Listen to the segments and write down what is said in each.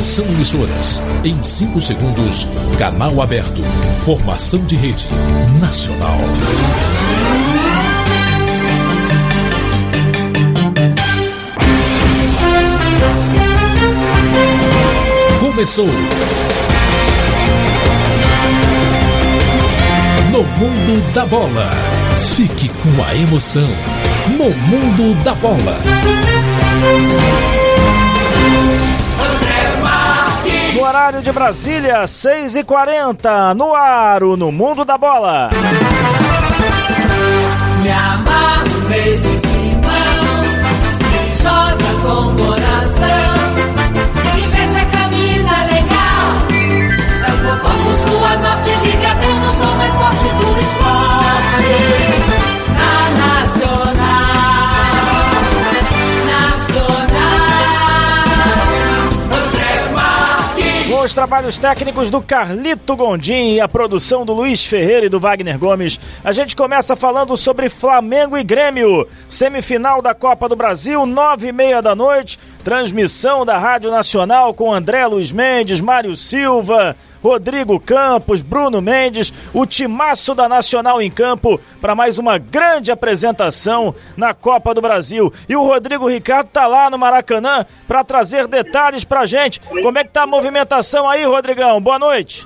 Atenção, emissoras. Em 5 segundos, canal aberto. Formação de rede nacional. Começou. No Mundo da Bola. Fique com a emoção. No Mundo da Bola. No horário de Brasília, 6h40, no ar, no Mundo da Bola. Me amarro nesse timão, que joga com coração, que veste a camisa legal. É o povo do sul a norte, ligado no som mais forte do esporte. Na Nacional. Os trabalhos técnicos do Carlito Gondim e a produção do Luiz Ferreira e do Wagner Gomes. A gente começa falando sobre Flamengo e Grêmio. Semifinal da Copa do Brasil, 9h30 da noite. Transmissão da Rádio Nacional com André Luiz Mendes, Mário Silva, Rodrigo Campos, Bruno Mendes, o timaço da Nacional em campo para mais uma grande apresentação na Copa do Brasil. E o Rodrigo Ricardo tá lá no Maracanã para trazer detalhes pra gente. Como é que tá a movimentação aí, Rodrigão? Boa noite.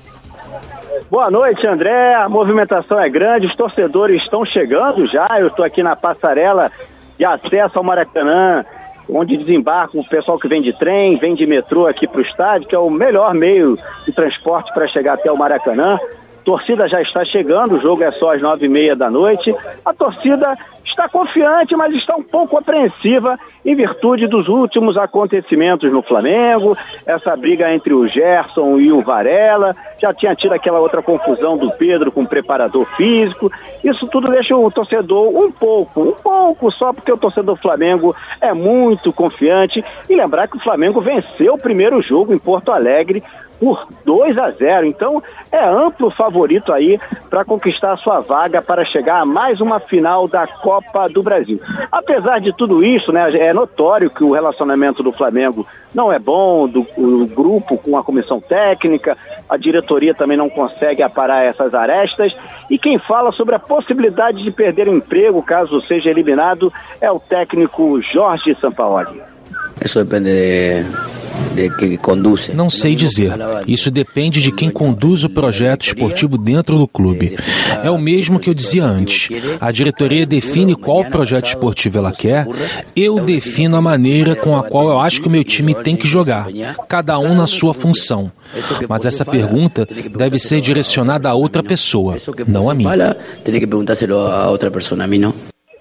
Boa noite, André. A movimentação é grande, os torcedores estão chegando já. Eu estou aqui na passarela de acesso ao Maracanã, onde desembarca o pessoal que vem de trem, vem de metrô aqui para o estádio, que é o melhor meio de transporte para chegar até o Maracanã. A torcida já está chegando, o jogo é só às 9h30 da noite. A torcida está confiante, mas está um pouco apreensiva em virtude dos últimos acontecimentos no Flamengo, essa briga entre o Gerson e o Varela, já tinha tido aquela outra confusão do Pedro com o preparador físico. Isso tudo deixa o torcedor um pouco, só porque o torcedor do Flamengo é muito confiante. E lembrar que o Flamengo venceu o primeiro jogo em Porto Alegre por 2-0, então é amplo favorito aí para conquistar a sua vaga para chegar a mais uma final da Copa do Brasil. Apesar de tudo isso, né, é notório que o relacionamento do Flamengo não é bom, do grupo com a comissão técnica, a diretoria também não consegue aparar essas arestas, e quem fala sobre a possibilidade de perder o emprego caso seja eliminado é o técnico Jorge Sampaoli. Isso depende de quem conduz. Não sei dizer. Isso depende de quem conduz o projeto esportivo dentro do clube. É o mesmo que eu dizia antes. A diretoria define qual projeto esportivo ela quer, eu defino a maneira com a qual eu acho que o meu time tem que jogar, cada um na sua função. Mas essa pergunta deve ser direcionada a outra pessoa, não a mim. Tem que perguntar-se a outra pessoa, a mim não.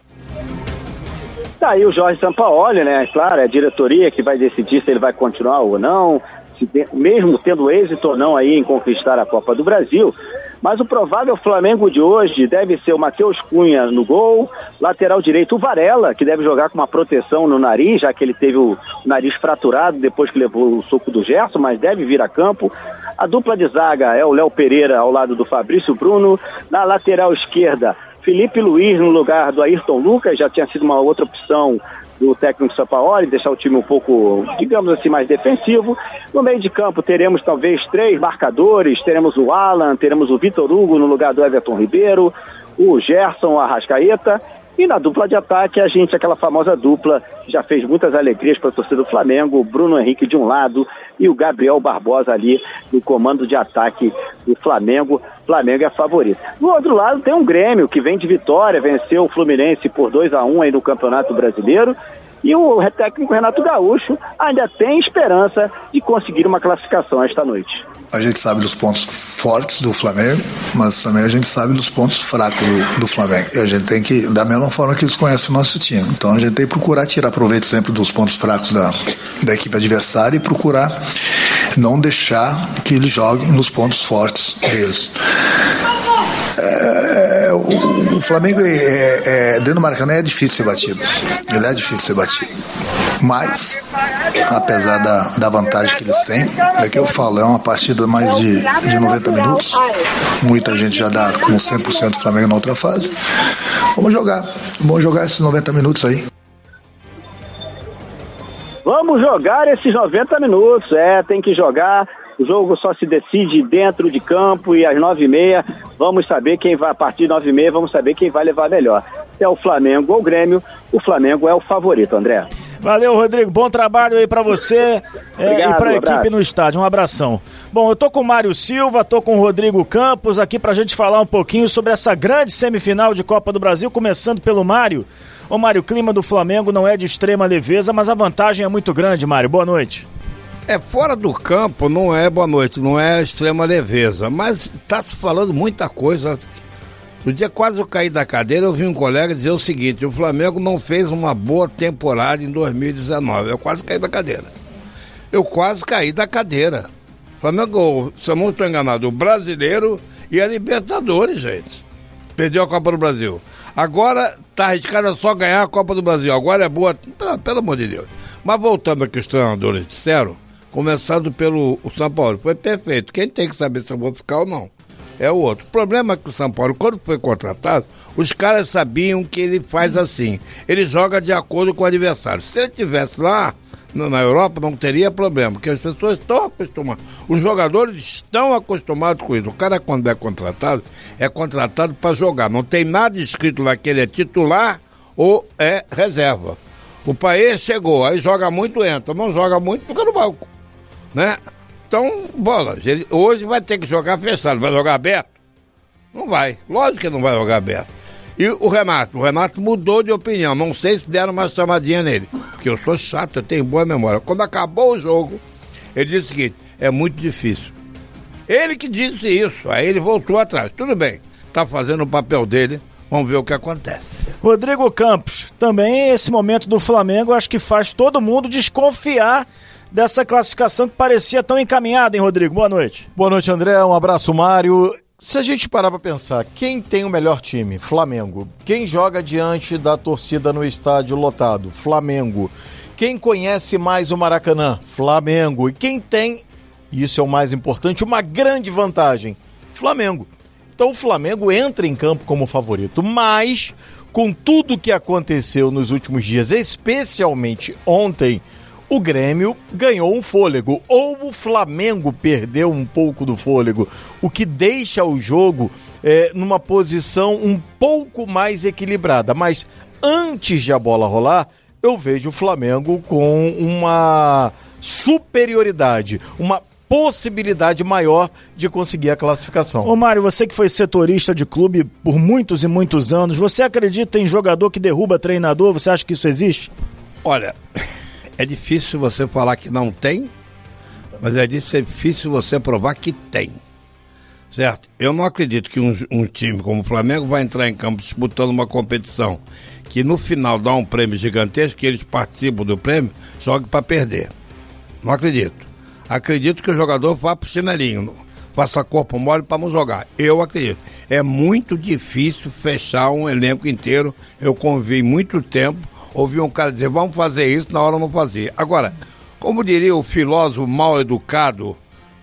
Tá aí o Jorge Sampaoli, né? Claro, é a diretoria que vai decidir se ele vai continuar ou não, mesmo tendo êxito ou não aí em conquistar a Copa do Brasil. Mas o provável Flamengo de hoje deve ser o Matheus Cunha no gol, lateral direito o Varela, que deve jogar com uma proteção no nariz, já que ele teve o nariz fraturado depois que levou o soco do Gerson, mas deve vir a campo. A dupla de zaga é o Léo Pereira ao lado do Fabrício Bruno. Na lateral esquerda, Felipe Luiz no lugar do Ayrton Lucas, já tinha sido uma outra opção do técnico Sampaoli, deixar o time um pouco, digamos assim, mais defensivo. No meio de campo teremos talvez 3 marcadores, teremos o Alan, teremos o Vitor Hugo no lugar do Everton Ribeiro, o Gerson, a Arrascaeta. E na dupla de ataque, aquela famosa dupla, já fez muitas alegrias para a torcida do Flamengo, o Bruno Henrique de um lado e o Gabriel Barbosa ali no comando de ataque do Flamengo. Flamengo é favorito. Do outro lado tem um Grêmio que vem de vitória, venceu o Fluminense por 2-1 aí no Campeonato Brasileiro. E o técnico Renato Gaúcho ainda tem esperança de conseguir uma classificação esta noite. A gente sabe dos pontos fortes do Flamengo, mas também a gente sabe dos pontos fracos do Flamengo. E a gente tem que, da mesma forma que eles conhecem o nosso time. Então a gente tem que procurar tirar proveito sempre dos pontos fracos da equipe adversária e procurar não deixar que eles joguem nos pontos fortes deles. O Flamengo dentro do Maracanã é difícil ser batido. Ele é difícil ser batido. Mas, apesar da vantagem que eles têm, é que eu falo, é uma partida mais de 90 minutos. Muita gente já dá com 100% do Flamengo na outra fase. Vamos jogar esses 90 minutos aí. Vamos jogar esses 90 minutos, tem que jogar. O jogo só se decide dentro de campo e às 9h30 vamos saber quem vai, a partir de 9h30 vamos saber quem vai levar melhor. Se é o Flamengo ou o Grêmio, o Flamengo é o favorito, André. Valeu, Rodrigo, bom trabalho aí pra você. Obrigado, e pra equipe no estádio, um abração. Bom, eu tô com o Mário Silva, tô com o Rodrigo Campos aqui pra gente falar um pouquinho sobre essa grande semifinal de Copa do Brasil, começando pelo Mário. Ô Mário, o clima do Flamengo não é de extrema leveza, mas a vantagem é muito grande, Mário, boa noite. Fora do campo não é boa noite, não é extrema leveza, mas tá se falando muita coisa. No dia quase eu caí da cadeira, eu vi um colega dizer o seguinte: o Flamengo não fez uma boa temporada em 2019. Eu quase caí da cadeira. O Flamengo, se eu não estou enganado, o Brasileiro e a Libertadores, gente. Perdeu a Copa do Brasil. Agora tá arriscado só ganhar a Copa do Brasil. Agora é boa, pelo amor de Deus. Mas voltando ao que os treinadores disseram, começando pelo São Paulo, foi perfeito. Quem tem que saber se eu vou ficar ou não é o outro. O problema é que o São Paulo, quando foi contratado, os caras sabiam que ele faz assim. Ele joga de acordo com o adversário. Se ele estivesse lá na Europa, não teria problema, porque as pessoas estão acostumadas. Os jogadores estão acostumados com isso. O cara, quando é contratado para jogar. Não tem nada escrito lá que ele é titular ou é reserva. O Paes chegou, aí joga muito, entra. Não joga muito, fica no banco, né? Então, bola, ele hoje vai ter que jogar fechado. Vai jogar aberto? Não vai. Lógico que não vai jogar aberto. E o Renato mudou de opinião. Não sei se deram uma chamadinha nele, porque eu sou chato, eu tenho boa memória. Quando acabou o jogo, ele disse o seguinte: é muito difícil. Ele que disse isso, aí ele voltou atrás. Tudo bem, tá fazendo o papel dele. Vamos ver o que acontece. Rodrigo Campos, também esse momento do Flamengo acho que faz todo mundo desconfiar dessa classificação que parecia tão encaminhada, hein, Rodrigo? Boa noite. Boa noite, André. Um abraço, Mário. Se a gente parar para pensar, quem tem o melhor time? Flamengo. Quem joga diante da torcida no estádio lotado? Flamengo. Quem conhece mais o Maracanã? Flamengo. E quem tem, e isso é o mais importante, uma grande vantagem? Flamengo. Então o Flamengo entra em campo como favorito, mas com tudo que aconteceu nos últimos dias, especialmente ontem, o Grêmio ganhou um fôlego, ou o Flamengo perdeu um pouco do fôlego, o que deixa o jogo numa posição um pouco mais equilibrada. Mas antes de a bola rolar, eu vejo o Flamengo com uma superioridade, uma possibilidade maior de conseguir a classificação. Ô Mário, você que foi setorista de clube por muitos e muitos anos, você acredita em jogador que derruba treinador? Você acha que isso existe? Olha, é difícil você falar que não tem, mas é difícil você provar que tem, certo? Eu não acredito que um time como o Flamengo vai entrar em campo disputando uma competição que no final dá um prêmio gigantesco, que eles participam do prêmio, jogue para perder. Não acredito. Acredito que o jogador vá pro chinelinho, faça corpo mole para não jogar. Eu acredito. É muito difícil fechar um elenco inteiro. Eu convivi muito tempo, ouvi um cara dizer, vamos fazer isso, na hora eu não fazia. Agora, como diria o filósofo mal educado,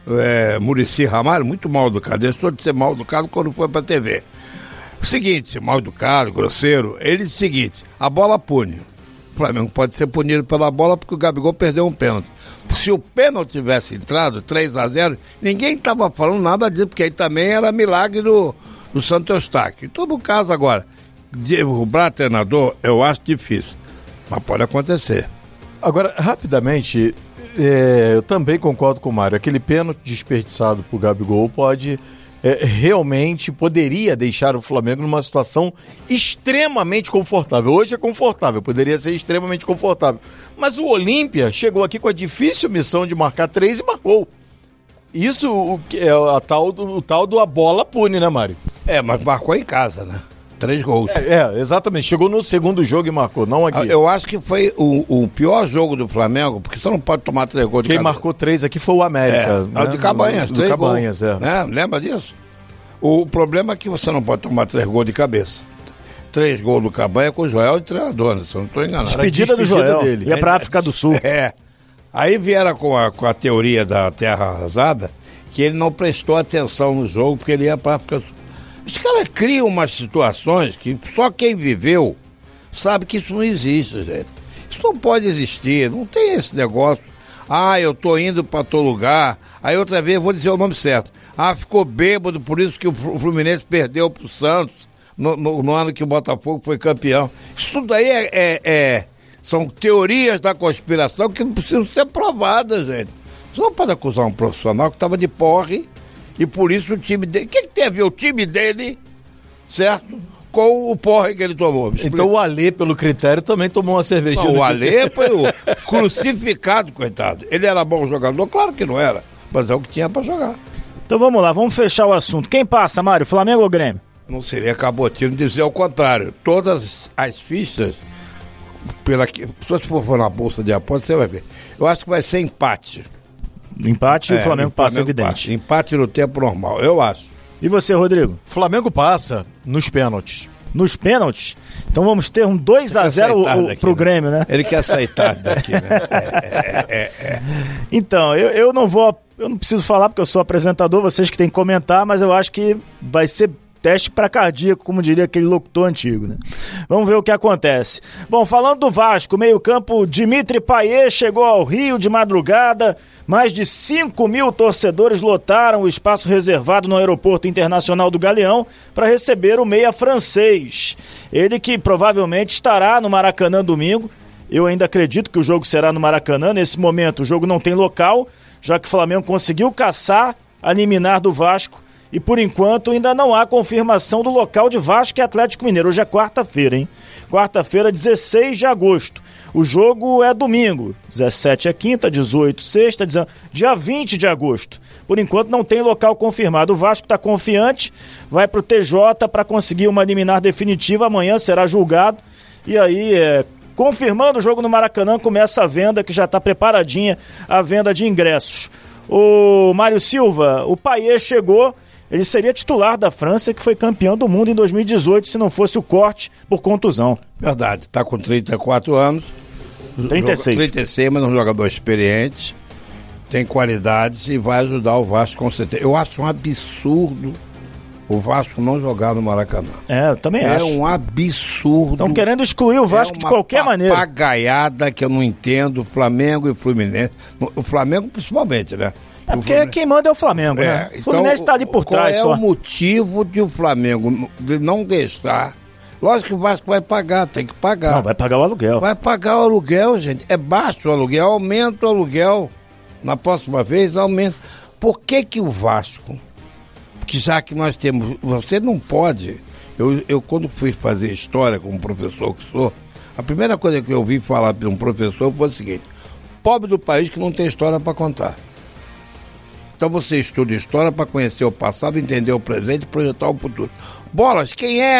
Muricy Ramalho, muito mal educado, deixou de ser mal educado quando foi pra TV. O seguinte, mal educado, grosseiro, ele disse o seguinte: a bola pune. O Flamengo pode ser punido pela bola porque o Gabigol perdeu um pênalti. Se o pênalti tivesse entrado, 3-0, ninguém estava falando nada disso, porque aí também era milagre do Santo Eustáquio. Em todo caso, agora, derrubar treinador, eu acho difícil, mas pode acontecer. Agora, rapidamente, eu também concordo com o Mário. Aquele pênalti desperdiçado por Gabigol realmente poderia deixar o Flamengo numa situação extremamente confortável. Hoje é confortável, poderia ser extremamente confortável. Mas o Olímpia chegou aqui com a difícil missão de marcar 3 e marcou. Isso é o tal do a bola pune, né, Mário? Mas marcou em casa, né? 3 gols. Exatamente. Chegou no segundo jogo e marcou, não aqui. Eu acho que foi o pior jogo do Flamengo, porque você não pode tomar 3 gols de cabeça. Quem marcou 3 aqui foi o América. Né? De Cabanhas, 3 Cabanhas, gols. Lembra disso? O problema é que você não pode tomar 3 gols de cabeça. 3 gols do Cabanha com o Joel de treinador, né? Se eu não estou enganado. Despedida do Joel dele. Ia pra África do Sul. Aí vieram com a teoria da terra arrasada, que ele não prestou atenção no jogo, porque ele ia pra África do Sul. Os caras criam umas situações que só quem viveu sabe que isso não existe, gente. Isso não pode existir, não tem esse negócio. Eu tô indo para todo lugar. Aí outra vez, vou dizer o nome certo. Ficou bêbado, por isso que o Fluminense perdeu pro Santos no ano que o Botafogo foi campeão. Isso tudo aí são teorias da conspiração que não precisam ser provadas, gente. Você não pode acusar um profissional que estava de porre e por isso o time dele... O que tem a ver o time dele, certo? Com o porre que ele tomou. Então o Alê, pelo critério, também tomou uma cervejinha. Não, o Alê foi o crucificado, coitado. Ele era bom jogador? Claro que não era, mas é o que tinha para jogar. Então vamos lá, vamos fechar o assunto. Quem passa, Mário, Flamengo ou Grêmio? Não seria cabotino dizer o contrário. Todas as fichas, se você for na bolsa de aposta, você vai ver. Eu acho que vai ser empate. Empate e o Flamengo passa, evidente. Empate no tempo normal, eu acho. E você, Rodrigo? Flamengo passa nos pênaltis. Nos pênaltis? Então vamos ter um 2-0 pro Grêmio, né? Ele quer aceitar daqui, né? Então, eu não preciso falar porque eu sou apresentador, vocês que têm que comentar, mas eu acho que vai ser teste para cardíaco, como diria aquele locutor antigo, né? Vamos ver o que acontece. Bom, falando do Vasco, meio-campo Dimitri Payet chegou ao Rio de madrugada. Mais de 5 mil torcedores lotaram o espaço reservado no Aeroporto Internacional do Galeão para receber o meia francês. Ele que provavelmente estará no Maracanã domingo. Eu ainda acredito que o jogo será no Maracanã. Nesse momento o jogo não tem local, já que o Flamengo conseguiu caçar a liminar do Vasco. E por enquanto ainda não há confirmação do local de Vasco e Atlético Mineiro. Hoje é quarta-feira, hein? Quarta-feira, 16 de agosto. O jogo é domingo. 17 é quinta, 18 sexta, dia 20 de agosto. Por enquanto não tem local confirmado. O Vasco está confiante, vai para o TJ para conseguir uma liminar definitiva. Amanhã será julgado. E aí, confirmando o jogo no Maracanã, começa a venda, que já está preparadinha a venda de ingressos. O Mário Silva, o Payet chegou. Ele seria titular da França, que foi campeão do mundo em 2018, se não fosse o corte por contusão. Verdade, está com 34 anos. 36. 36, mas é um jogador experiente, tem qualidades e vai ajudar o Vasco com certeza. Eu acho um absurdo o Vasco não jogar no Maracanã. Eu também acho. É um absurdo. Estão querendo excluir o Vasco de qualquer maneira. É uma papagaiada que eu não entendo, Flamengo e Fluminense. O Flamengo principalmente, né? Porque quem manda é o Flamengo, né? O Fluminense está ali por trás só. Qual é o motivo de o Flamengo de não deixar? Lógico que o Vasco vai pagar, tem que pagar. Não, vai pagar o aluguel. Vai pagar o aluguel, gente. É baixo o aluguel, aumenta o aluguel. Na próxima vez, aumenta. Por que o Vasco, que já que nós temos... Você não pode... Eu quando fui fazer história como professor que sou, a primeira coisa que eu ouvi falar de um professor foi o seguinte: pobre do país que não tem história para contar. Então você estuda história para conhecer o passado, entender o presente e projetar o futuro. Bolas,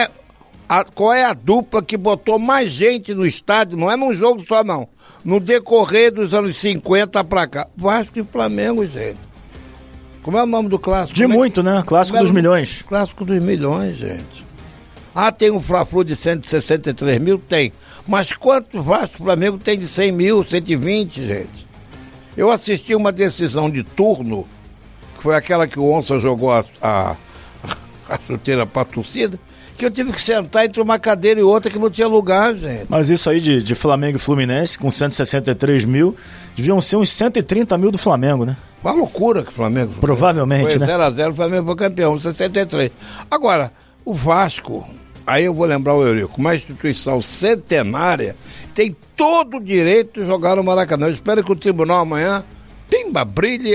qual é a dupla que botou mais gente no estádio? Não é num jogo só, não. No decorrer dos anos 50 para cá. Vasco e Flamengo, gente. Como é o nome do clássico? Né? Clássico dos milhões. Clássico dos milhões, gente. Tem um Fla-Flu de 163 mil? Tem. Mas quanto Vasco e Flamengo tem de 100 mil, 120, gente? Eu assisti uma decisão de turno, que foi aquela que o Onça jogou a chuteira para a torcida, que eu tive que sentar entre uma cadeira e outra que não tinha lugar, gente. Mas isso aí de Flamengo e Fluminense, com 163 mil, deviam ser uns 130 mil do Flamengo, né? Uma loucura que o Flamengo... Provavelmente, foi né? 0-0, o Flamengo foi campeão, 63. Agora, o Vasco, aí eu vou lembrar o Eurico, uma instituição centenária, tem todo o direito de jogar no Maracanã. Eu espero que o tribunal amanhã, brilhe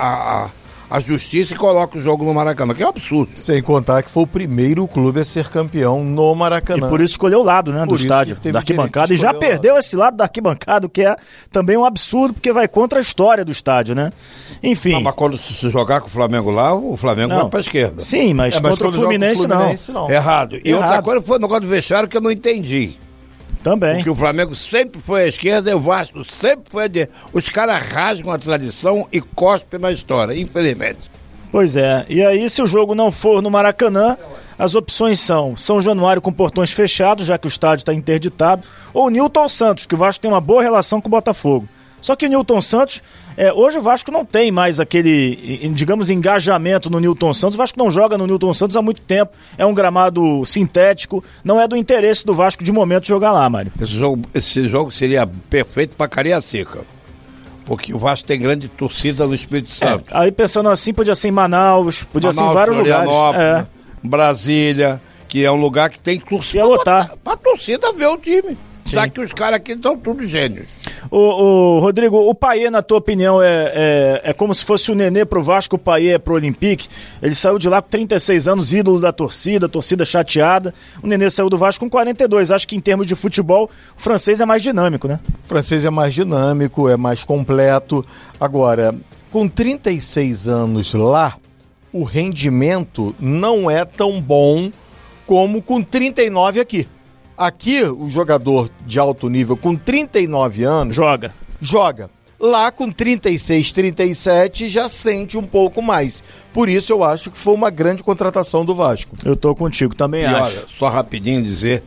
a justiça e coloque o jogo no Maracanã, que é um absurdo. Sem contar que foi o primeiro clube a ser campeão no Maracanã. E por isso escolheu o lado, né, do estádio, da arquibancada. E já perdeu esse lado da arquibancada, que é também um absurdo, porque vai contra a história do estádio, né? Enfim. Não, mas quando se jogar com o Flamengo lá, o Flamengo vai pra esquerda. Sim, mas contra o Fluminense não. Errado. E outra coisa foi o negócio do vestiário que eu não entendi. Também. Porque o Flamengo sempre foi à esquerda e o Vasco sempre foi à direita. Os caras rasgam a tradição e cospem na história, infelizmente. Pois é. E aí, se o jogo não for no Maracanã, as opções são São Januário com portões fechados, já que o estádio está interditado, ou Newton Santos, que o Vasco tem uma boa relação com o Botafogo. Só que o Nilton Santos, hoje o Vasco não tem mais aquele, digamos, engajamento no Nilton Santos. O Vasco não joga no Nilton Santos há muito tempo. É um gramado sintético. Não é do interesse do Vasco de momento jogar lá, Mário. Esse jogo seria perfeito para Cariacica. Porque o Vasco tem grande torcida no Espírito Santo. Aí pensando assim, podia ser em Manaus, podia ser em vários lugares. Brasília, que é um lugar que tem torcida. Ia lotar. Pra torcida ver o time. Já que os caras aqui são tudo gênios. Ô, Rodrigo, o Payet, na tua opinião, é como se fosse o Nenê pro Vasco, o Payet é pro Olympique. Ele saiu de lá com 36 anos, ídolo da torcida chateada. O Nenê saiu do Vasco com 42. Acho que em termos de futebol, o francês é mais dinâmico, né? O francês é mais dinâmico, é mais completo. Agora, com 36 anos lá, o rendimento não é tão bom como com 39 aqui. Aqui, o jogador de alto nível com 39 anos... Joga. Lá, com 36, 37, já sente um pouco mais. Por isso, eu acho que foi uma grande contratação do Vasco. Eu tô contigo, também acho. Olha, só rapidinho dizer,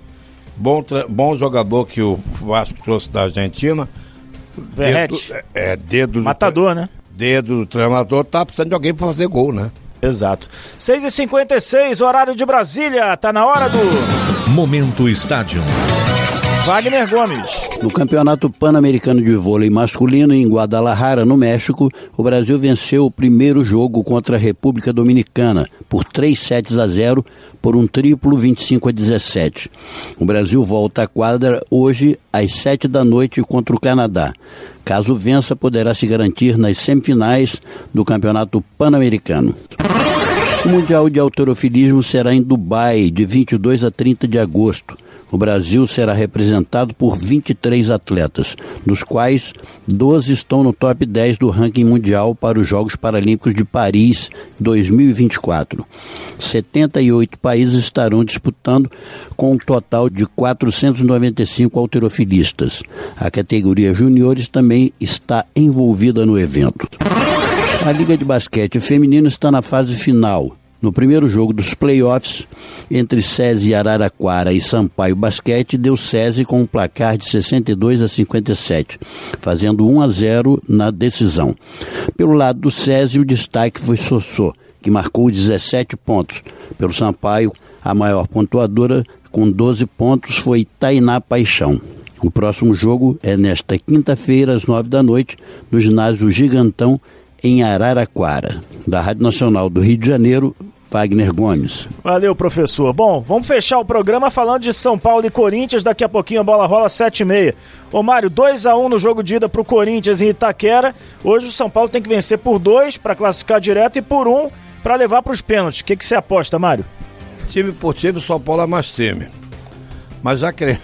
bom jogador que o Vasco trouxe da Argentina. Verratti. Dedo... Matador, né? Dedo do treinador, tá precisando de alguém pra fazer gol, né? Exato. 6h56, horário de Brasília. Tá na hora do... Momento Estádio. Wagner Gomes. No Campeonato Pan-Americano de Vôlei Masculino em Guadalajara, no México, o Brasil venceu o primeiro jogo contra a República Dominicana por 3-0 por um triplo 25-17. O Brasil volta à quadra hoje às 7 da noite contra o Canadá. Caso vença, poderá se garantir nas semifinais do Campeonato Pan-Americano. O Mundial de Halterofilismo será em Dubai, de 22 a 30 de agosto. O Brasil será representado por 23 atletas, dos quais 12 estão no top 10 do ranking mundial para os Jogos Paralímpicos de Paris 2024. 78 países estarão disputando, com um total de 495 halterofilistas. A categoria juniores também está envolvida no evento. A Liga de Basquete Feminino está na fase final. No primeiro jogo dos playoffs, entre SESI Araraquara e Sampaio Basquete, deu SESI com um placar de 62-57, fazendo 1-0 na decisão. Pelo lado do SESI, o destaque foi Sossô, que marcou 17 pontos. Pelo Sampaio, a maior pontuadora, com 12 pontos, foi Tainá Paixão. O próximo jogo é nesta quinta-feira, às 9 da noite, no ginásio Gigantão, em Araraquara. Da Rádio Nacional do Rio de Janeiro, Wagner Gomes. Valeu, professor. Bom, vamos fechar o programa falando de São Paulo e Corinthians. Daqui a pouquinho a bola rola 7h30. Ô Mário, 2-1 no jogo de ida pro Corinthians em Itaquera. Hoje o São Paulo tem que vencer por 2 para classificar direto e por 1 para levar para os pênaltis. O que você aposta, Mário? Time por time, o São Paulo é mais time. Mas já que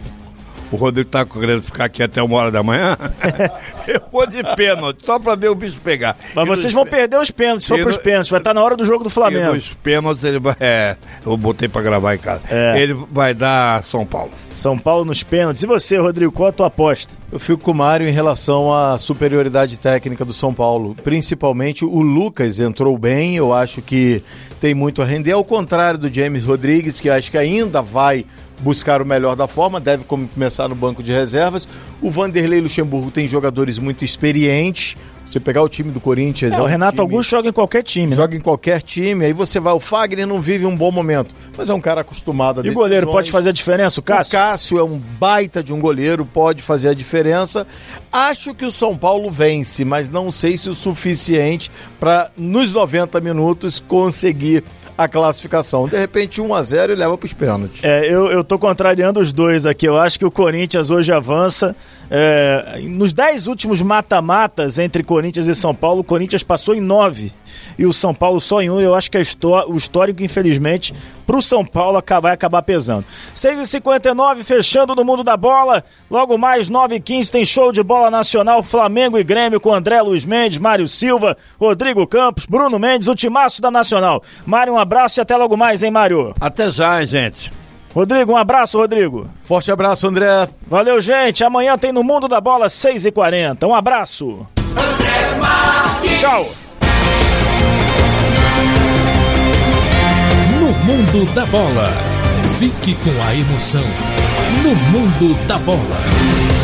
o Rodrigo tá querendo ficar aqui até 1h da manhã, eu vou de pênalti, só pra ver o bicho pegar. Mas vocês vão perder os pênaltis, se for pros pênaltis, vai estar na hora do jogo do Flamengo. E nos pênaltis ele vai... eu botei pra gravar em casa. Ele vai dar São Paulo. São Paulo nos pênaltis. E você, Rodrigo, qual a tua aposta? Eu fico com o Mário em relação à superioridade técnica do São Paulo. Principalmente o Lucas entrou bem, eu acho que tem muito a render. Ao contrário do James Rodrigues, que acho que ainda vai buscar o melhor da forma, deve começar no banco de reservas. O Vanderlei Luxemburgo tem jogadores muito experientes. Você pegar o time do Corinthians... o Renato Augusto joga em qualquer time. Joga em qualquer time, aí você vai... O Fagner não vive um bom momento, mas é um cara acostumado a decisões. E o goleiro pode fazer a diferença, o Cássio? O Cássio é um baita de um goleiro, pode fazer a diferença. Acho que o São Paulo vence, mas não sei se o suficiente para, nos 90 minutos, conseguir a classificação. De repente 1-0 e leva para os pênaltis. Eu tô contrariando os dois aqui. Eu acho que o Corinthians hoje avança. Nos 10 últimos mata-matas entre Corinthians e São Paulo, o Corinthians passou em 9 e o São Paulo só em 1. Eu acho que o histórico, infelizmente, pro São Paulo vai acabar pesando. 6h59, fechando no mundo da bola. Logo mais, 9h15, tem show de bola nacional, Flamengo e Grêmio, com André Luiz Mendes, Mário Silva, Rodrigo Campos, Bruno Mendes, o timaço da Nacional. Mário, um abraço e até logo mais, hein, Mário? Até já, hein, gente. Rodrigo, um abraço, Rodrigo. Forte abraço, André. Valeu, gente. Amanhã tem no Mundo da Bola, 6h40. Um abraço. André Marques. Tchau. No Mundo da Bola. Fique com a emoção. No Mundo da Bola.